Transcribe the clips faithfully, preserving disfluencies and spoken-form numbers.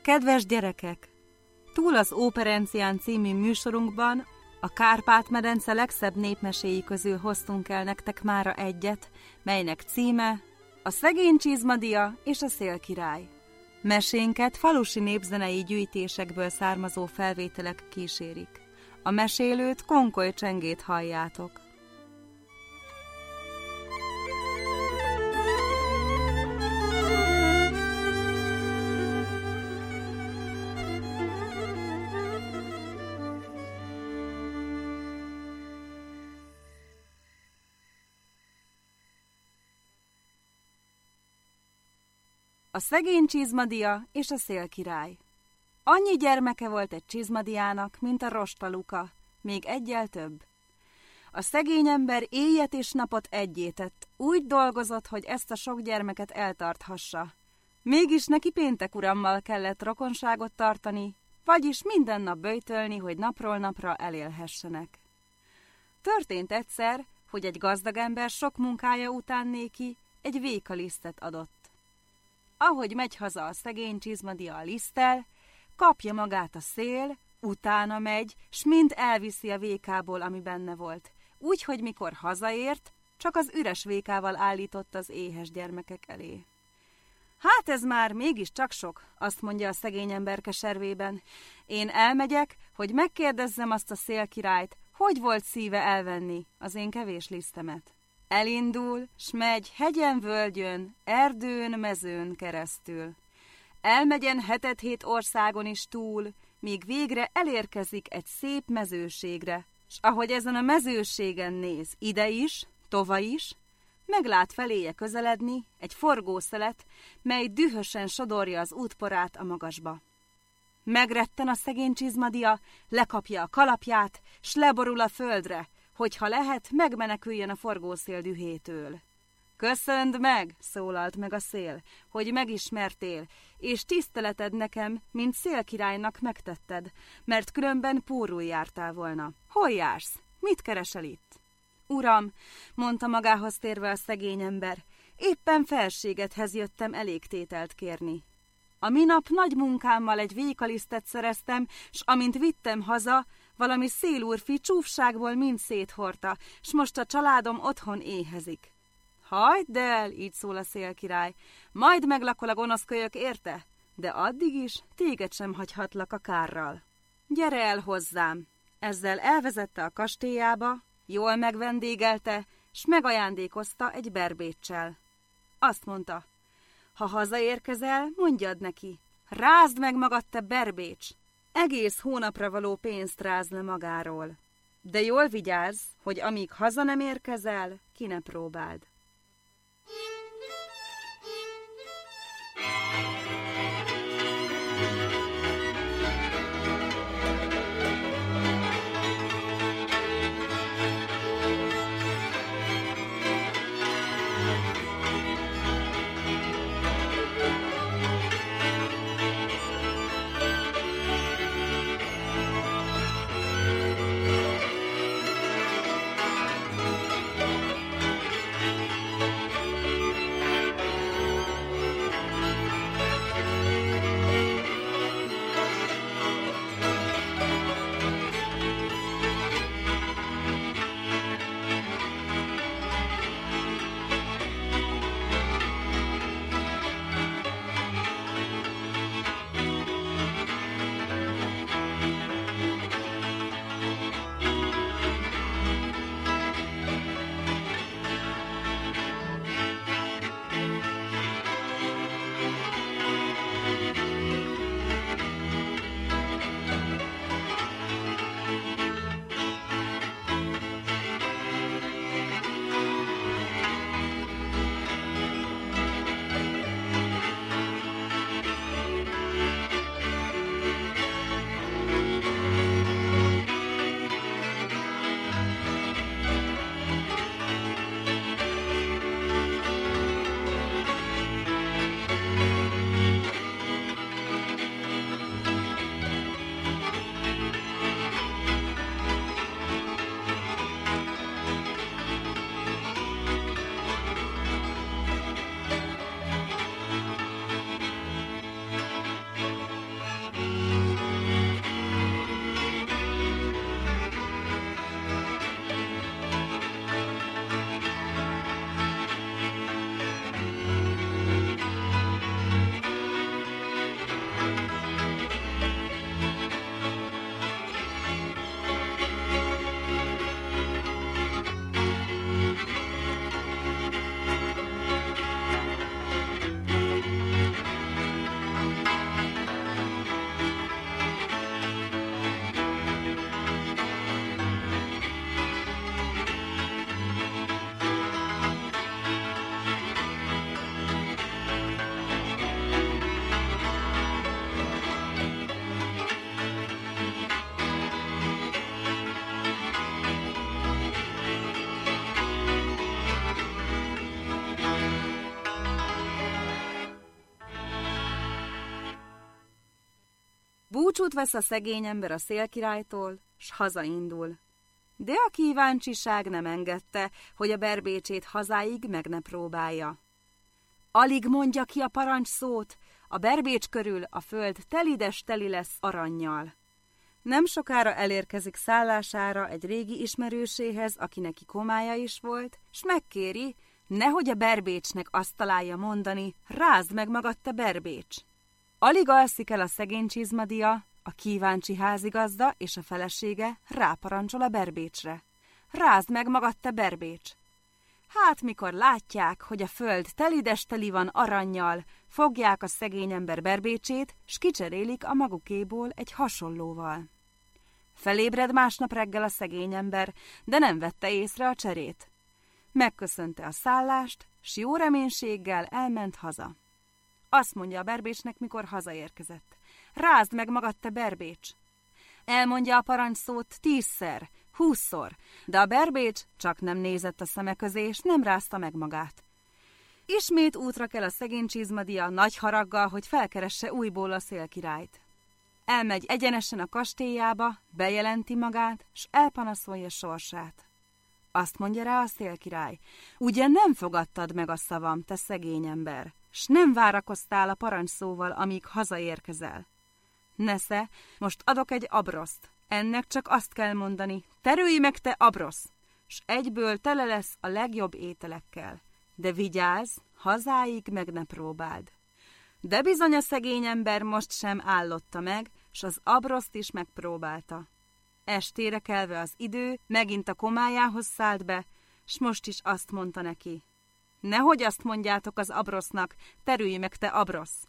Kedves gyerekek! Túl az Óperencián című műsorunkban a Kárpát-medence legszebb népmeséi közül hoztunk el nektek mára egyet, melynek címe A szegény csizmadia és a szélkirály. Mesénket falusi népzenei gyűjtésekből származó felvételek kísérik. A mesélőt, Konkoly Csengét halljátok. A szegény csizmadia és a szélkirály. Annyi gyermeke volt egy csizmadiának, mint a rostaluka, még egyel több. A szegény ember éjjel és napot egyétett, úgy dolgozott, hogy ezt a sok gyermeket eltarthassa. Mégis neki péntek urammal kellett rokonságot tartani, vagyis minden nap böjtölni, hogy napról napra elélhessenek. Történt egyszer, hogy egy gazdag ember sok munkája után néki egy vékalisztet adott. Ahogy megy haza a szegény csizmadia a liszttel, kapja magát a szél, utána megy, s mind elviszi a vékából, ami benne volt. Úgy, hogy mikor hazaért, csak az üres vékával állított az éhes gyermekek elé. Hát ez már mégiscsak sok, azt mondja a szegény ember keservében. Én elmegyek, hogy megkérdezzem azt a szélkirályt, hogy volt szíve elvenni az én kevés lisztemet. Elindul, s megy hegyen-völgyön, erdőn, mezőn keresztül. Elmegyen hetet-hét országon is túl, míg végre elérkezik egy szép mezőségre, s ahogy ezen a mezőségen néz ide is, tova is, meglát feléje közeledni egy forgószelet, mely dühösen sodorja az útporát a magasba. Megretten a szegény csizmadia, lekapja a kalapját, s leborul a földre, hogyha lehet, megmeneküljön a forgószél dühétől. Köszönd meg, szólalt meg a szél, hogy megismertél, és tiszteleted nekem, mint szélkirálynak megtetted, mert különben pórul jártál volna. Hol jársz? Mit keresel itt? Uram, mondta magához térve a szegény ember, éppen felségedhez jöttem elégtételt kérni. A minap nagy munkámmal egy vékalisztet szereztem, s amint vittem haza, valami szélúrfi csúfságból mind széthordta, s most a családom otthon éhezik. Hagyd el, így szól a szélkirály, majd meglakol a gonosz kölyök, érte? De addig is téged sem hagyhatlak a kárral. Gyere el hozzám! Ezzel elvezette a kastélyába, jól megvendégelte, s megajándékozta egy berbéccsel. Azt mondta, ha hazaérkezel, mondjad neki, rázd meg magad, te berbécs! Egész hónapra való pénzt ráz le magáról. De jól vigyázz, hogy amíg haza nem érkezel, ki ne próbáld. Búcsút vesz a szegény ember a szélkirálytól, s hazaindul. De a kíváncsiság nem engedte, hogy a berbécsét hazáig meg ne próbálja. Alig mondja ki a parancs szót, a berbécs körül a föld telides teli lesz arannyal. Nem sokára elérkezik szállására egy régi ismerőséhez, aki neki komája is volt, s megkéri, nehogy a berbécsnek azt találja mondani, rázd meg magad, te berbécs. Alig alszik el a szegény csizmadia, a kíváncsi házigazda és a felesége ráparancsol a berbécsre. Rázd meg magad, te berbécs! Hát mikor látják, hogy a föld telides teli van arannyal, fogják a szegény ember berbécsét, s kicserélik a magukéból egy hasonlóval. Felébred másnap reggel a szegény ember, de nem vette észre a cserét. Megköszönte a szállást, s jó reménységgel elment haza. Azt mondja a berbécsnek, mikor hazaérkezett. Rázd meg magad, te berbécs! Elmondja a parancsszót tízszer, húszszor, de a berbécs csak nem nézett a szeme közé, és nem rázta meg magát. Ismét útra kell a szegény csizmadia nagy haraggal, hogy felkeresse újból a szélkirályt. Elmegy egyenesen a kastélyába, bejelenti magát, s elpanaszolja sorsát. Azt mondja rá a szélkirály, ugye nem fogadtad meg a szavam, te szegény ember, s nem várakoztál a parancsszóval, amíg hazaérkezel. Nesze, most adok egy abroszt, ennek csak azt kell mondani, terülj meg, te abrosz, s egyből tele lesz a legjobb ételekkel. De vigyázz, hazáig meg ne próbáld. De bizony a szegény ember most sem állotta meg, s az abroszt is megpróbálta. Estére kelve az idő, megint a komájához szállt be, s most is azt mondta neki. Nehogy azt mondjátok az abrosznak, terülj meg, te abrosz!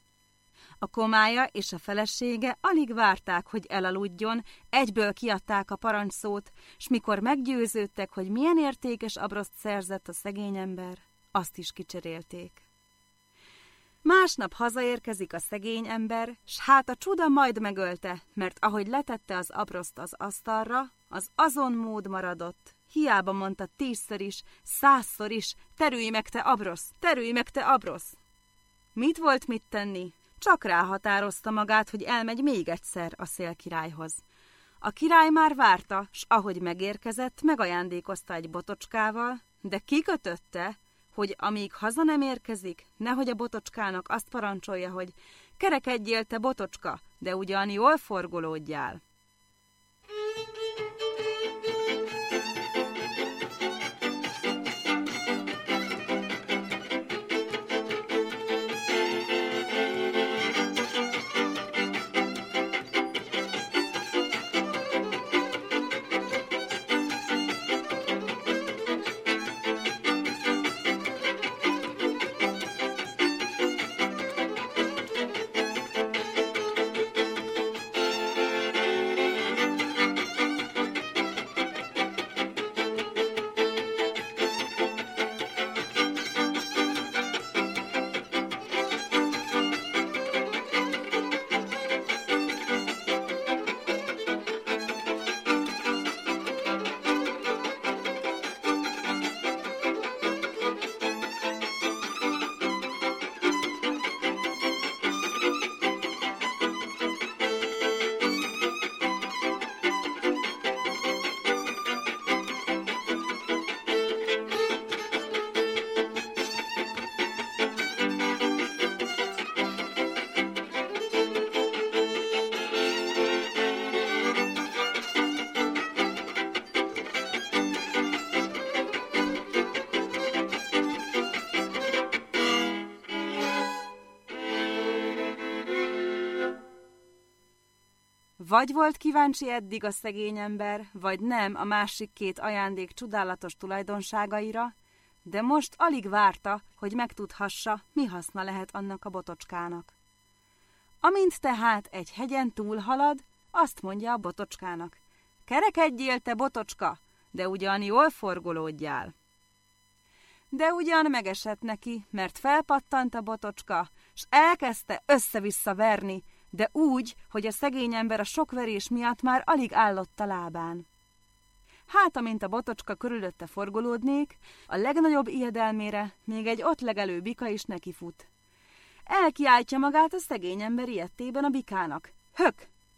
A komája és a felesége alig várták, hogy elaludjon, egyből kiadták a parancsszót, s mikor meggyőződtek, hogy milyen értékes abroszt szerzett a szegény ember, azt is kicserélték. Másnap hazaérkezik a szegény ember, s hát a csuda majd megölte, mert ahogy letette az abroszt az asztalra, az azon mód maradott. Hiába mondta tízszer is, százszor is, terülj meg, te abrosz, terülj meg, te abrosz! Mit volt mit tenni? Csak ráhatározta magát, hogy elmegy még egyszer a szélkirályhoz. A király már várta, s ahogy megérkezett, megajándékozta egy botocskával, de kikötötte, hogy amíg haza nem érkezik, nehogy a botocskának azt parancsolja, hogy kerekedjél, te botocska, de ugyan jól forgolódjál. Vagy volt kíváncsi eddig a szegény ember, vagy nem a másik két ajándék csodálatos tulajdonságaira, de most alig várta, hogy megtudhassa, mi haszna lehet annak a botocskának. Amint tehát egy hegyen túlhalad, azt mondja a botocskának, kerekedjél, te botocska, de ugyan jól forgolódjál. De ugyan megesett neki, mert felpattant a botocska, s elkezdte össze-vissza verni, de úgy, hogy a szegény ember a sok verés miatt már alig állott a lábán. Hát, amint a botocska körülötte forgolódnék, a legnagyobb ijedelmére még egy ott legelő bika is nekifut. Elkiáltja magát a szegény ember ilyettében a bikának. Hök!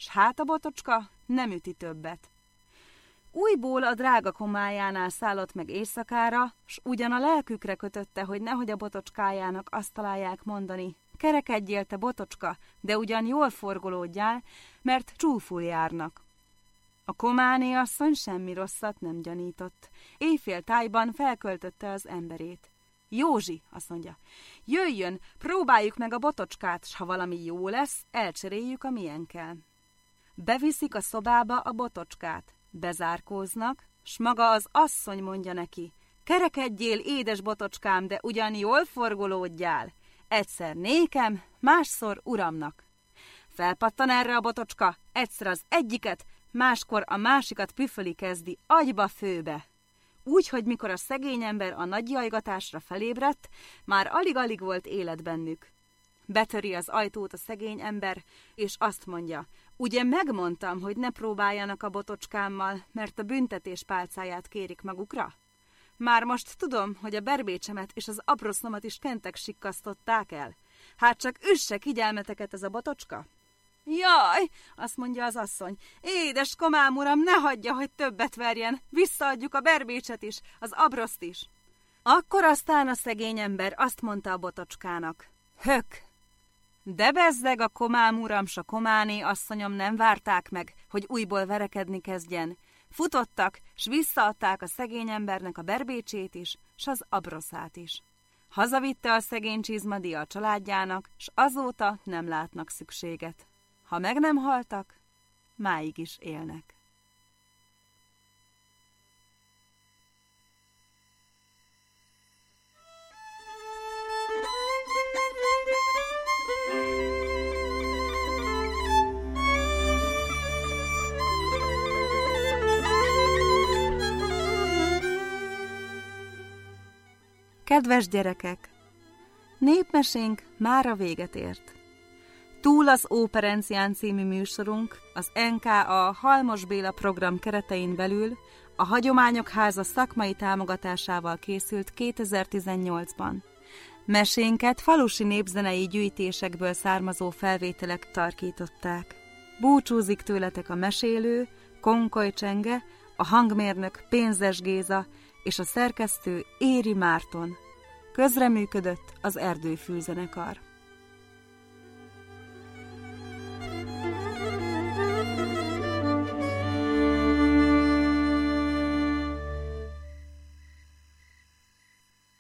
s hát a botocska nem üti többet. Újból a drága komájánál szállott meg éjszakára, s ugyan a lelkükre kötötte, hogy nehogy a botocskájának azt találják mondani: kerekedjél, te botocska, de ugyan jól forgolódjál, mert csúful járnak. A kománé asszony semmi rosszat nem gyanított. Éjfél tájban felköltötte az emberét. Józsi, azt mondja, jöjjön, próbáljuk meg a botocskát, s ha valami jó lesz, elcseréljük a miénkkel. Beviszik a szobába a botocskát, bezárkóznak, s maga az asszony mondja neki: kerekedjél, édes botocskám, de ugyan jól forgolódjál. Egyszer nékem, másszor uramnak. Felpattan erre a botocska, egyszer az egyiket, máskor a másikat püföli kezdi, agyba főbe. Úgy, hogy mikor a szegény ember a nagy jajgatásra felébredt, már alig-alig volt élet bennük. Betöri az ajtót a szegény ember, és azt mondja: ugye megmondtam, hogy ne próbáljanak a botocskámmal, mert a büntetés pálcáját kérik magukra? Már most tudom, hogy a berbécsemet és az abrosznomat is kentek sikkasztották el. Hát csak üsse kigyelmeteket ez a botocska. Jaj, azt mondja az asszony, édes komám uram, ne hagyja, hogy többet verjen, visszaadjuk a berbécset is, az abroszt is. Akkor aztán a szegény ember azt mondta a botocskának: hök! De bezzeg a komám uram, s a kománé asszonyom nem várták meg, hogy újból verekedni kezdjen. Futottak, s visszaadták a szegény embernek a berbécsét is, s az abroszát is. Hazavitte a szegény csizmadia a családjának, s azóta nem látnak szükséget. Ha meg nem haltak, máig is élnek. Kedves gyerekek! Népmesénk mára véget ért. Túl az Óperencián című műsorunk az en ká á Halmos Béla program keretein belül a Hagyományok Háza szakmai támogatásával készült kétezer-tizennyolcban. Mesénket falusi népzenei gyűjtésekből származó felvételek tarkították. Búcsúzik tőletek a mesélő, Konkoly Csenge, a hangmérnök Pénzes Géza és a szerkesztő Éri Márton. Közreműködött az Erdőfülzenekar.